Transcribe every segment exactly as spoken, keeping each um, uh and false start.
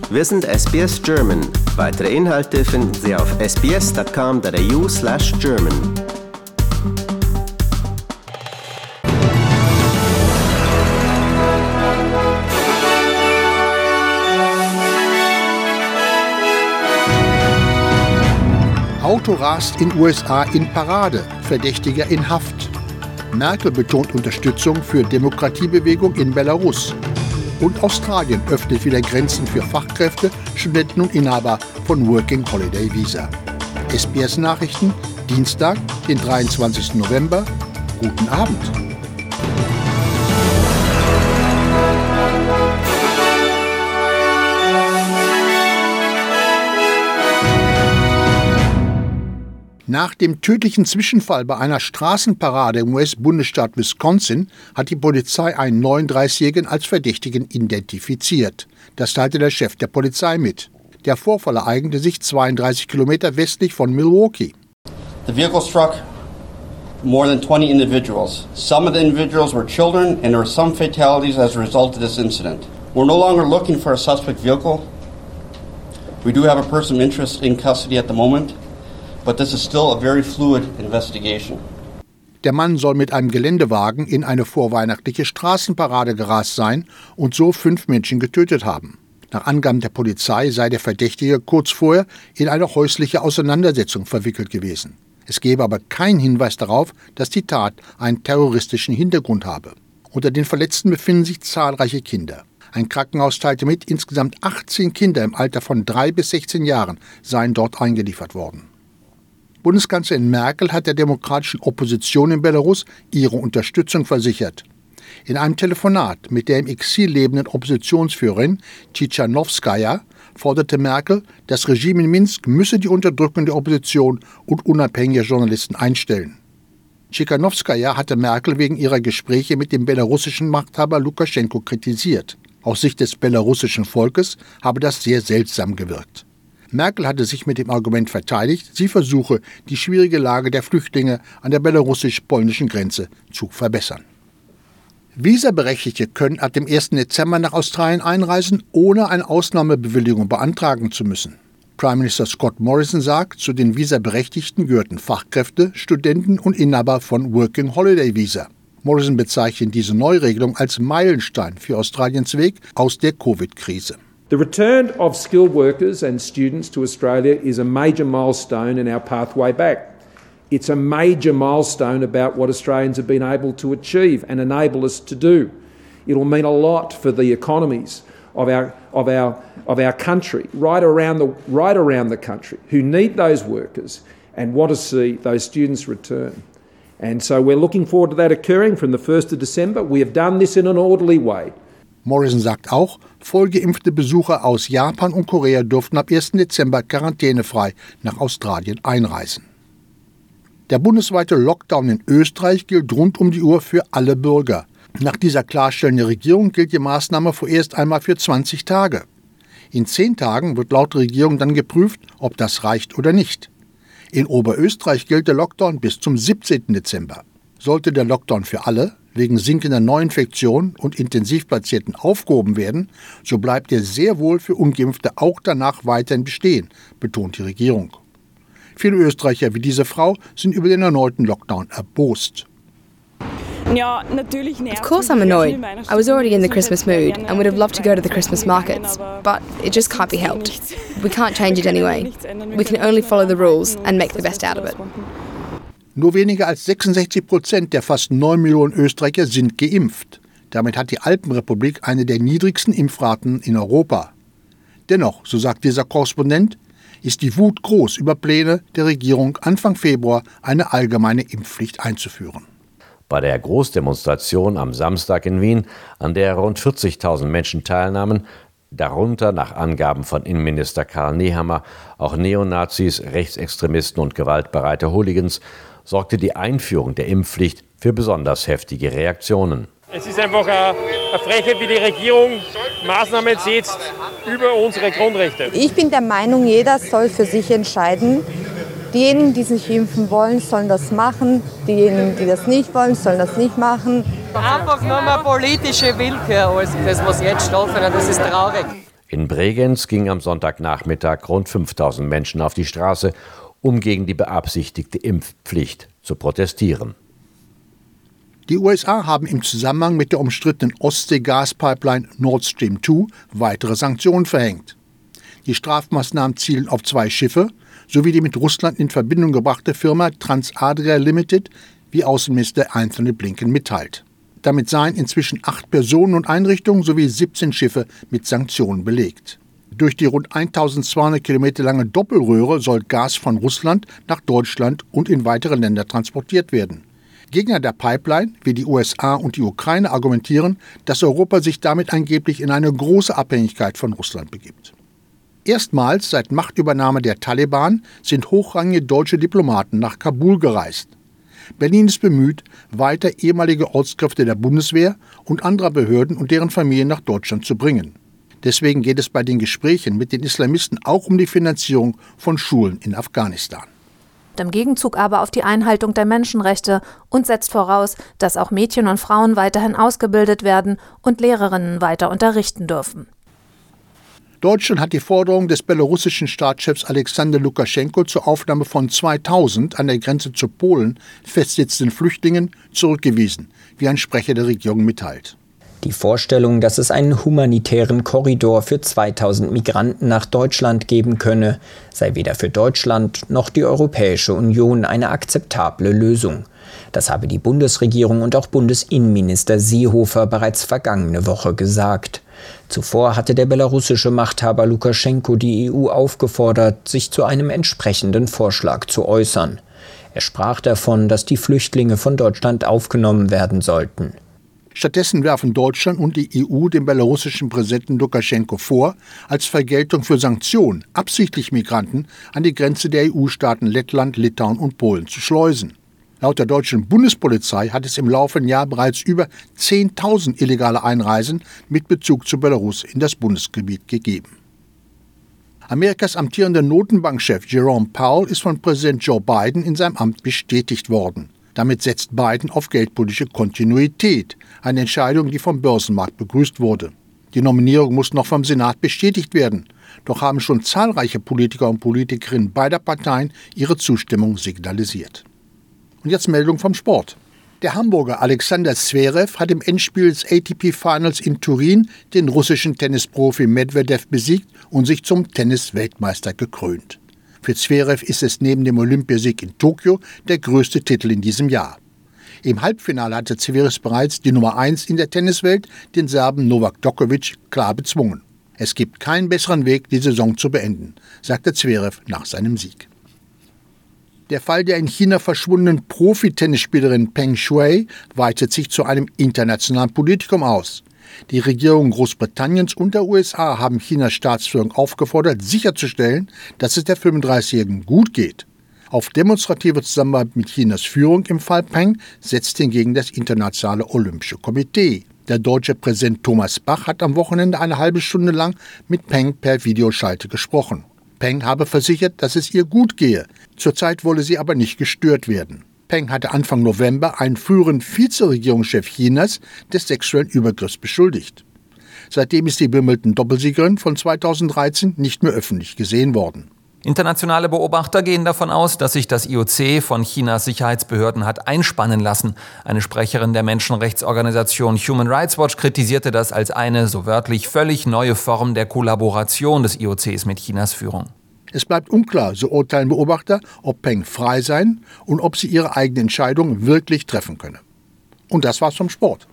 Wir sind S B S German. Weitere Inhalte finden Sie auf s b s dot com dot a u slash German. Auto rast in U S A in Parade, Verdächtiger in Haft. Merkel betont Unterstützung für Demokratiebewegung in Belarus. Und Australien öffnet wieder Grenzen für Fachkräfte, Studenten und Inhaber von Working Holiday Visa. S B S Nachrichten, Dienstag, den dreiundzwanzigsten November. Guten Abend. Nach dem tödlichen Zwischenfall bei einer Straßenparade im U S-Bundesstaat Wisconsin hat die Polizei einen neununddreißigjährigen als Verdächtigen identifiziert. Das teilte der Chef der Polizei mit. Der Vorfall ereignete sich zweiunddreißig Kilometer westlich von Milwaukee. The vehicle struck more than twenty individuals. Some of the individuals were children and there were some fatalities as a result of this incident. We're no longer looking for a suspect vehicle. We do have a person of interest in custody at the moment. But this is still a very fluid investigation. Der Mann soll mit einem Geländewagen in eine vorweihnachtliche Straßenparade gerast sein und so fünf Menschen getötet haben. Nach Angaben der Polizei sei der Verdächtige kurz vorher in eine häusliche Auseinandersetzung verwickelt gewesen. Es gebe aber keinen Hinweis darauf, dass die Tat einen terroristischen Hintergrund habe. Unter den Verletzten befinden sich zahlreiche Kinder. Ein Krankenhaus teilte mit, insgesamt achtzehn Kinder im Alter von drei bis sechzehn Jahren seien dort eingeliefert worden. Bundeskanzlerin Merkel hat der demokratischen Opposition in Belarus ihre Unterstützung versichert. In einem Telefonat mit der im Exil lebenden Oppositionsführerin Tschitschanowskaja forderte Merkel, das Regime in Minsk müsse die Unterdrückung der Opposition und unabhängiger Journalisten einstellen. Tschitschanowskaja hatte Merkel wegen ihrer Gespräche mit dem belarussischen Machthaber Lukaschenko kritisiert. Aus Sicht des belarussischen Volkes habe das sehr seltsam gewirkt. Merkel hatte sich mit dem Argument verteidigt, sie versuche, die schwierige Lage der Flüchtlinge an der belarussisch-polnischen Grenze zu verbessern. Visaberechtigte können ab dem ersten Dezember nach Australien einreisen, ohne eine Ausnahmebewilligung beantragen zu müssen. Prime Minister Scott Morrison sagt, zu den Visaberechtigten gehörten Fachkräfte, Studenten und Inhaber von Working Holiday Visa. Morrison bezeichnet diese Neuregelung als Meilenstein für Australiens Weg aus der Covid-Krise. The return of skilled workers and students to Australia is a major milestone in our pathway back. It's a major milestone about what Australians have been able to achieve and enable us to do. It will mean a lot for the economies of our of our of our country, right around the right around the country, who need those workers and want to see those students return. And so we're looking forward to that occurring from the first of December. We have done this in an orderly way. Morrison sagt auch, vollgeimpfte Besucher aus Japan und Korea durften ab ersten Dezember quarantänefrei nach Australien einreisen. Der bundesweite Lockdown in Österreich gilt rund um die Uhr für alle Bürger. Nach dieser klarstellenden Regierung gilt die Maßnahme vorerst einmal für zwanzig Tage. In zehn Tagen wird laut Regierung dann geprüft, ob das reicht oder nicht. In Oberösterreich gilt der Lockdown bis zum siebzehnten Dezember. Sollte der Lockdown für alle wegen sinkender Neuinfektionen und Intensivpatienten aufgehoben werden, so bleibt er sehr wohl für Ungeimpfte auch danach weiterhin bestehen, betont die Regierung. Viele Österreicher wie diese Frau sind über den erneuten Lockdown erbost. Of course I'm annoyed. I was already in the Christmas mood and would have loved to go to the Christmas markets, but it just can't be helped. We can't change it anyway. We can only follow the rules and make the best out of it. Nur weniger als sechsundsechzig Prozent der fast neun Millionen Österreicher sind geimpft. Damit hat die Alpenrepublik eine der niedrigsten Impfraten in Europa. Dennoch, so sagt dieser Korrespondent, ist die Wut groß über Pläne der Regierung, Anfang Februar eine allgemeine Impfpflicht einzuführen. Bei der Großdemonstration am Samstag in Wien, an der rund vierzigtausend Menschen teilnahmen, darunter nach Angaben von Innenminister Karl Nehammer auch Neonazis, Rechtsextremisten und gewaltbereite Hooligans, sorgte die Einführung der Impfpflicht für besonders heftige Reaktionen. Es ist einfach eine Frechheit, wie die Regierung Maßnahmen setzt über unsere Grundrechte. Ich bin der Meinung, jeder soll für sich entscheiden. Diejenigen, die sich impfen wollen, sollen das machen. Diejenigen, die das nicht wollen, sollen das nicht machen. Einfach nur mehr politische Willkür als das, was jetzt stattfindet. Das ist traurig. In Bregenz gingen am Sonntagnachmittag rund fünftausend Menschen auf die Straße, um gegen die beabsichtigte Impfpflicht zu protestieren. Die U S A haben im Zusammenhang mit der umstrittenen Ostsee-Gaspipeline Nord Stream zwei weitere Sanktionen verhängt. Die Strafmaßnahmen zielen auf zwei Schiffe sowie die mit Russland in Verbindung gebrachte Firma Transadria Limited, wie Außenminister Anthony Blinken mitteilt. Damit seien inzwischen acht Personen und Einrichtungen sowie siebzehn Schiffe mit Sanktionen belegt. Durch die rund eintausendzweihundert Kilometer lange Doppelröhre soll Gas von Russland nach Deutschland und in weitere Länder transportiert werden. Gegner der Pipeline, wie die U S A und die Ukraine, argumentieren, dass Europa sich damit angeblich in eine große Abhängigkeit von Russland begibt. Erstmals seit Machtübernahme der Taliban sind hochrangige deutsche Diplomaten nach Kabul gereist. Berlin ist bemüht, weiter ehemalige Ortskräfte der Bundeswehr und anderer Behörden und deren Familien nach Deutschland zu bringen. Deswegen geht es bei den Gesprächen mit den Islamisten auch um die Finanzierung von Schulen in Afghanistan. Im Gegenzug aber auf die Einhaltung der Menschenrechte und setzt voraus, dass auch Mädchen und Frauen weiterhin ausgebildet werden und Lehrerinnen weiter unterrichten dürfen. Deutschland hat die Forderung des belarussischen Staatschefs Alexander Lukaschenko zur Aufnahme von zweitausend an der Grenze zu Polen festsitzenden Flüchtlingen zurückgewiesen, wie ein Sprecher der Regierung mitteilt. Die Vorstellung, dass es einen humanitären Korridor für zweitausend Migranten nach Deutschland geben könne, sei weder für Deutschland noch die Europäische Union eine akzeptable Lösung. Das habe die Bundesregierung und auch Bundesinnenminister Seehofer bereits vergangene Woche gesagt. Zuvor hatte der belarussische Machthaber Lukaschenko die E U aufgefordert, sich zu einem entsprechenden Vorschlag zu äußern. Er sprach davon, dass die Flüchtlinge von Deutschland aufgenommen werden sollten. Stattdessen werfen Deutschland und die E U dem belarussischen Präsidenten Lukaschenko vor, als Vergeltung für Sanktionen absichtlich Migranten an die Grenze der E U-Staaten Lettland, Litauen und Polen zu schleusen. Laut der deutschen Bundespolizei hat es im laufenden Jahr bereits über zehntausend illegale Einreisen mit Bezug zu Belarus in das Bundesgebiet gegeben. Amerikas amtierender Notenbankchef Jerome Powell ist von Präsident Joe Biden in seinem Amt bestätigt worden. Damit setzt Biden auf geldpolitische Kontinuität, eine Entscheidung, die vom Börsenmarkt begrüßt wurde. Die Nominierung muss noch vom Senat bestätigt werden, doch haben schon zahlreiche Politiker und Politikerinnen beider Parteien ihre Zustimmung signalisiert. Und jetzt Meldung vom Sport. Der Hamburger Alexander Zverev hat im Endspiel des A T P Finals in Turin den russischen Tennisprofi Medvedev besiegt und sich zum Tennis-Weltmeister gekrönt. Für Zverev ist es neben dem Olympiasieg in Tokio der größte Titel in diesem Jahr. Im Halbfinale hatte Zverev bereits die Nummer eins in der Tenniswelt, den Serben Novak Djokovic, klar bezwungen. Es gibt keinen besseren Weg, die Saison zu beenden, sagte Zverev nach seinem Sieg. Der Fall der in China verschwundenen Profi-Tennisspielerin Peng Shuai weitet sich zu einem internationalen Politikum aus. Die Regierungen Großbritanniens und der U S A haben Chinas Staatsführung aufgefordert, sicherzustellen, dass es der fünfunddreißigjährigen gut geht. Auf demonstrative Zusammenarbeit mit Chinas Führung im Fall Peng setzt hingegen das Internationale Olympische Komitee. Der deutsche Präsident Thomas Bach hat am Wochenende eine halbe Stunde lang mit Peng per Videoschalte gesprochen. Peng habe versichert, dass es ihr gut gehe. Zurzeit wolle sie aber nicht gestört werden. Peng hatte Anfang November einen früheren Vizeregierungschef Chinas des sexuellen Übergriffs beschuldigt. Seitdem ist die Wimbledon-Doppelsiegerin von zweitausenddreizehn nicht mehr öffentlich gesehen worden. Internationale Beobachter gehen davon aus, dass sich das I O C von Chinas Sicherheitsbehörden hat einspannen lassen. Eine Sprecherin der Menschenrechtsorganisation Human Rights Watch kritisierte das als eine, so wörtlich, völlig neue Form der Kollaboration des I O Cs mit Chinas Führung. Es bleibt unklar, so urteilen Beobachter, ob Peng frei sein und ob sie ihre eigene Entscheidung wirklich treffen könne. Und das war's vom Sport.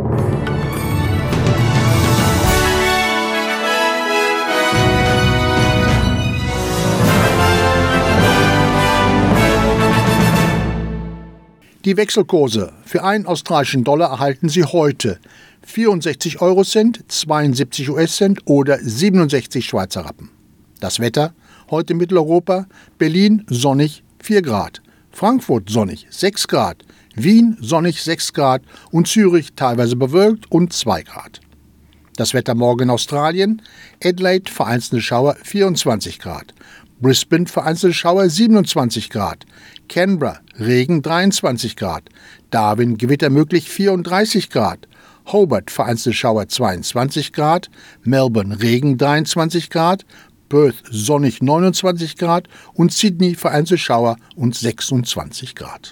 Die Wechselkurse. Für einen australischen Dollar erhalten Sie heute vierundsechzig Eurocent, zweiundsiebzig U S-Cent oder siebenundsechzig Schweizer Rappen. Das Wetter. Heute in Mitteleuropa, Berlin sonnig vier Grad, Frankfurt sonnig sechs Grad, Wien sonnig sechs Grad und Zürich teilweise bewölkt und zwei Grad. Das Wetter morgen in Australien, Adelaide vereinzelte Schauer vierundzwanzig Grad, Brisbane vereinzelte Schauer siebenundzwanzig Grad, Canberra Regen dreiundzwanzig Grad, Darwin Gewitter möglich vierunddreißig Grad, Hobart vereinzelte Schauer zweiundzwanzig Grad, Melbourne Regen dreiundzwanzig Grad, Perth sonnig neunundzwanzig Grad und Sydney vereinzelte Schauer und sechsundzwanzig Grad.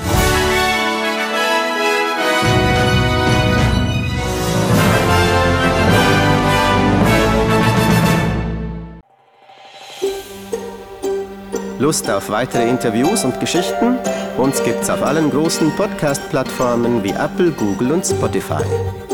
Lust auf weitere Interviews und Geschichten? Uns gibt's auf allen großen Podcast-Plattformen wie Apple, Google und Spotify.